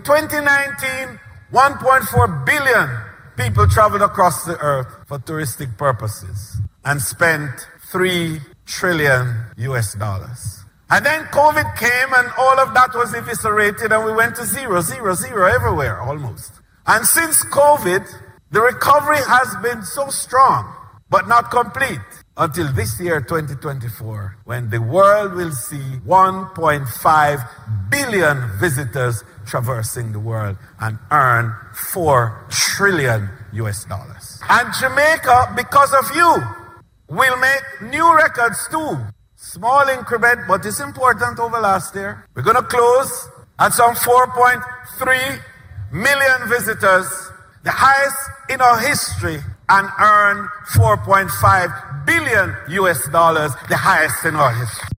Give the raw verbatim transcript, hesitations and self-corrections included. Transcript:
twenty nineteen, one point four billion people traveled across the earth for touristic purposes and spent three trillion U S dollars. And then COVID came and all of that was eviscerated and we went to zero, zero, zero everywhere almost. And since COVID, the recovery has been so strong, but not complete until this year, twenty twenty-four, when the world will see one point five billion visitors traversing the world and earn four trillion U S dollars. And Jamaica, because of you, will make new records too. Small increment, but it's important over last year. We're going to close at some four point three million visitors, the highest in our history, and earn four point five billion U S dollars, the highest in our history.